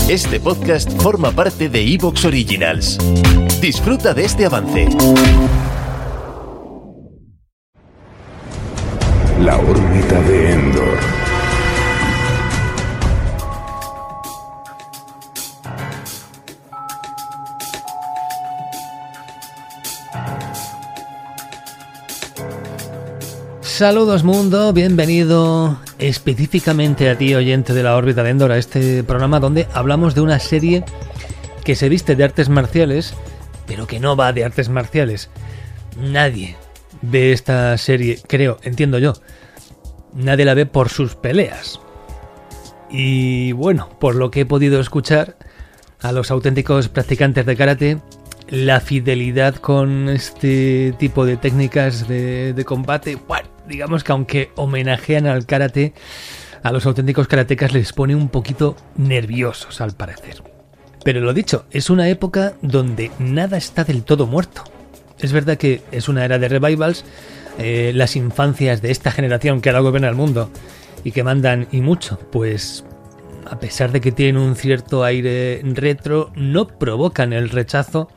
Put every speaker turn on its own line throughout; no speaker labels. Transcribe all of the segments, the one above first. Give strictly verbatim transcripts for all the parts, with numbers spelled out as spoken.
Este podcast forma parte de iVoox Originals. Disfruta de este avance.
La órbita de Endor.
Saludos mundo, bienvenido específicamente a ti, oyente de la órbita de Endor, a este programa donde hablamos de una serie que se viste de artes marciales, pero que no va de artes marciales. Nadie ve esta serie, creo, entiendo yo, nadie la ve por sus peleas. Y bueno, por lo que he podido escuchar, a los auténticos practicantes de karate, la fidelidad con este tipo de técnicas de, de combate, bueno, digamos que aunque homenajean al karate, a los auténticos karatecas les pone un poquito nerviosos al parecer. Pero lo dicho, es una época donde nada está del todo muerto. Es verdad que es una era de revivals, eh, las infancias de esta generación que ahora gobierna el mundo y que mandan y mucho, pues a pesar de que tienen un cierto aire retro, no provocan el rechazo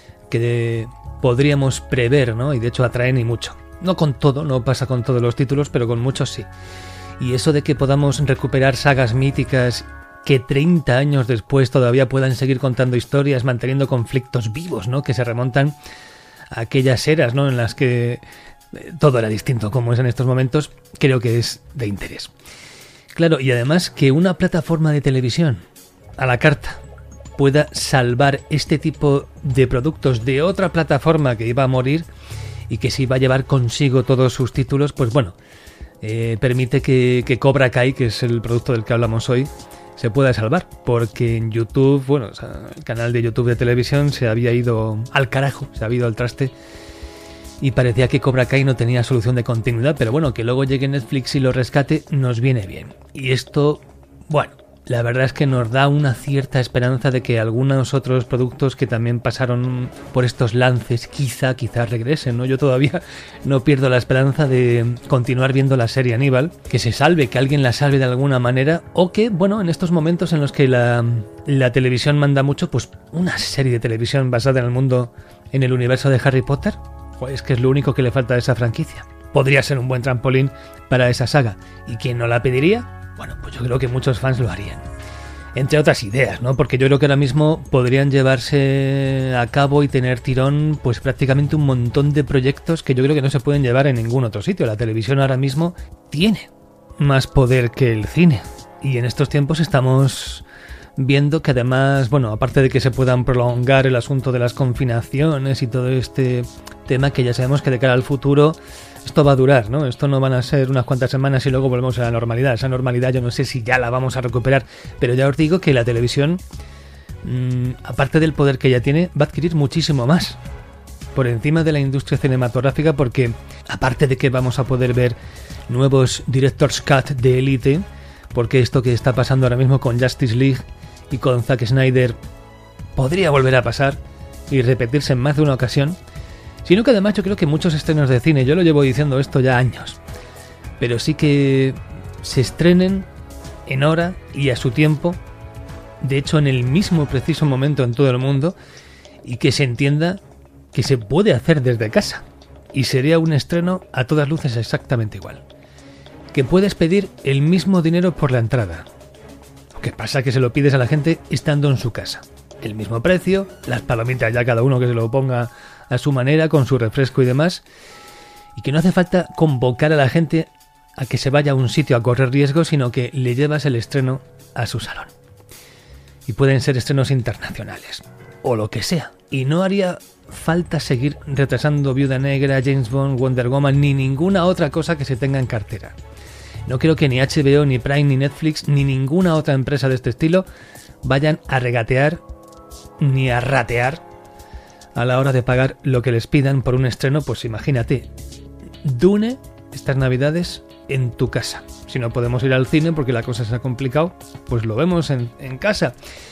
que podríamos prever, ¿no? Y de hecho atraen y mucho. No con todo, no pasa con todos los títulos, pero con muchos sí. Y eso de que podamos recuperar sagas míticas que treinta años después todavía puedan seguir contando historias, manteniendo conflictos vivos, ¿no? Que se remontan a aquellas eras, ¿no? En las que todo era distinto como es en estos momentos, creo que es de interés. Claro, y además que una plataforma de televisión a la carta pueda salvar este tipo de productos de otra plataforma que iba a morir y que se iba a llevar consigo todos sus títulos, pues bueno, eh, permite que, que Cobra Kai, que es el producto del que hablamos hoy, se pueda salvar, porque en YouTube, bueno, o sea, el canal de YouTube de televisión se había ido al carajo, se había ido al traste, y parecía que Cobra Kai no tenía solución de continuidad, pero bueno, que luego llegue Netflix y lo rescate, nos viene bien. Y esto, bueno, la verdad es que nos da una cierta esperanza de que algunos otros productos que también pasaron por estos lances quizá, quizá regresen, ¿no? Yo todavía no pierdo la esperanza de continuar viendo la serie Aníbal, que se salve, que alguien la salve de alguna manera, o que, bueno, en estos momentos en los que la, la televisión manda mucho, pues una serie de televisión basada en el mundo, en el universo de Harry Potter, pues es que es lo único que le falta a esa franquicia. Podría ser un buen trampolín para esa saga. ¿Y quién no la pediría? Bueno, pues yo creo que muchos fans lo harían. Entre otras ideas, ¿no? Porque yo creo que ahora mismo podrían llevarse a cabo y tener tirón pues prácticamente un montón de proyectos que yo creo que no se pueden llevar en ningún otro sitio. La televisión ahora mismo tiene más poder que el cine. Y en estos tiempos estamos viendo que además, bueno, aparte de que se puedan prolongar el asunto de las confinaciones y todo este tema que ya sabemos que de cara al futuro esto va a durar, ¿no? Esto no van a ser unas cuantas semanas y luego volvemos a la normalidad. Esa normalidad yo no sé si ya la vamos a recuperar, pero ya os digo que la televisión, mmm, aparte del poder que ya tiene, va a adquirir muchísimo más por encima de la industria cinematográfica, porque aparte de que vamos a poder ver nuevos Director's Cut de élite, porque esto que está pasando ahora mismo con Justice League y con Zack Snyder podría volver a pasar y repetirse en más de una ocasión, sino que además yo creo que muchos estrenos de cine, yo lo llevo diciendo esto ya años, pero sí que se estrenen en hora y a su tiempo, de hecho en el mismo preciso momento en todo el mundo, y que se entienda que se puede hacer desde casa, y sería un estreno a todas luces exactamente igual. Que puedes pedir el mismo dinero por la entrada. Lo que pasa es que se lo pides a la gente estando en su casa. El mismo precio, las palomitas ya cada uno que se lo ponga a su manera, con su refresco y demás, y que no hace falta convocar a la gente a que se vaya a un sitio a correr riesgos, sino que le llevas el estreno a su salón. Y pueden ser estrenos internacionales, o lo que sea, y no haría falta seguir retrasando Viuda Negra, James Bond, Wonder Woman, ni ninguna otra cosa que se tenga en cartera. No creo que ni H B O, ni Prime, ni Netflix, ni ninguna otra empresa de este estilo vayan a regatear ni a ratear a la hora de pagar lo que les pidan por un estreno. Pues imagínate, Dune, estas navidades en tu casa. Si no podemos ir al cine porque la cosa se ha complicado, pues lo vemos en, en casa.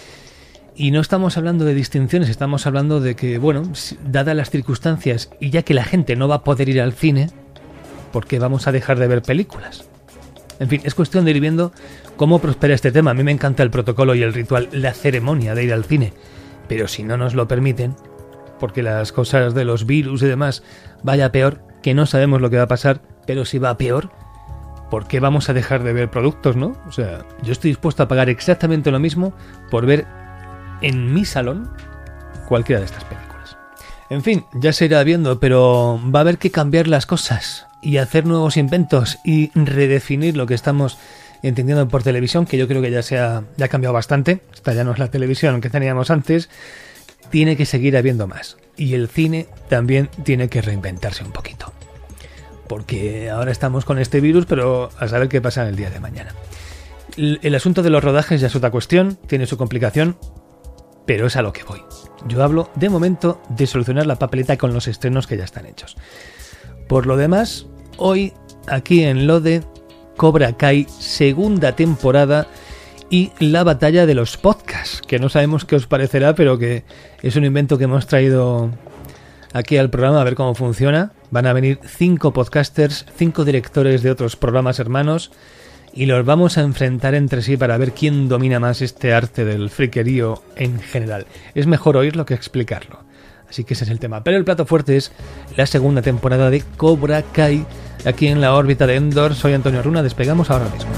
Y no estamos hablando de distinciones, estamos hablando de que, bueno, dadas las circunstancias y ya que la gente no va a poder ir al cine, ¿por qué vamos a dejar de ver películas? En fin, es cuestión de ir viendo cómo prospera este tema. A mí me encanta el protocolo y el ritual, la ceremonia de ir al cine. Pero si no nos lo permiten, porque las cosas de los virus y demás vaya peor, que no sabemos lo que va a pasar, pero si va peor, ¿por qué vamos a dejar de ver productos, no? O sea, yo estoy dispuesto a pagar exactamente lo mismo por ver en mi salón cualquiera de estas películas. En fin, ya se irá viendo, pero va a haber que cambiar las cosas y hacer nuevos inventos y redefinir lo que estamos entendiendo por televisión, que yo creo que ya se ha, ya ha cambiado bastante. Esta ya no es la televisión que teníamos antes. Tiene que seguir habiendo más. Y el cine también tiene que reinventarse un poquito. Porque ahora estamos con este virus, pero a saber qué pasa el día de mañana. El, el asunto de los rodajes ya es otra cuestión, tiene su complicación, pero es a lo que voy. Yo hablo, de momento, de solucionar la papeleta con los estrenos que ya están hechos. Por lo demás, hoy, aquí en Lode, Cobra Kai, segunda temporada y la batalla de los podcasts, que no sabemos qué os parecerá, pero que es un invento que hemos traído aquí al programa a ver cómo funciona. Van a venir cinco podcasters, cinco directores de otros programas hermanos y los vamos a enfrentar entre sí para ver quién domina más este arte del friquerío en general. Es mejor oírlo que explicarlo. Así que ese es el tema. Pero el plato fuerte es la segunda temporada de Cobra Kai, aquí en la órbita de Endor. Soy Antonio Runa, despegamos ahora mismo.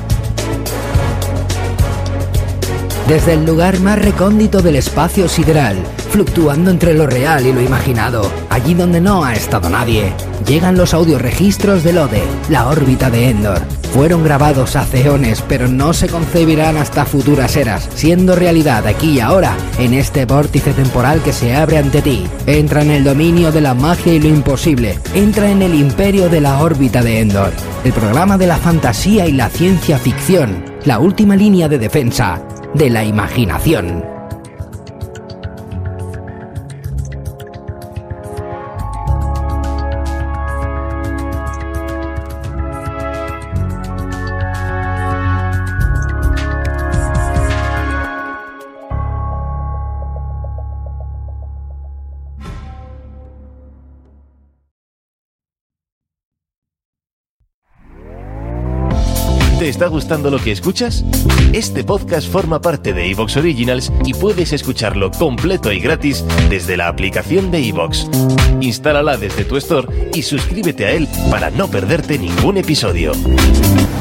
Desde el lugar más recóndito del espacio sideral, fluctuando entre lo real y lo imaginado, allí donde no ha estado nadie, llegan los audioregistros de Lode, la órbita de Endor. Fueron grabados hace eones, pero no se concebirán hasta futuras eras, siendo realidad aquí y ahora, en este vórtice temporal que se abre ante ti. Entra en el dominio de la magia y lo imposible. Entra en el imperio de la órbita de Endor, el programa de la fantasía y la ciencia ficción, la última línea de defensa de la imaginación.
¿Te está gustando lo que escuchas? Este podcast forma parte de iVoox Originals y puedes escucharlo completo y gratis desde la aplicación de iVoox. Instálala desde tu store y suscríbete a él para no perderte ningún episodio.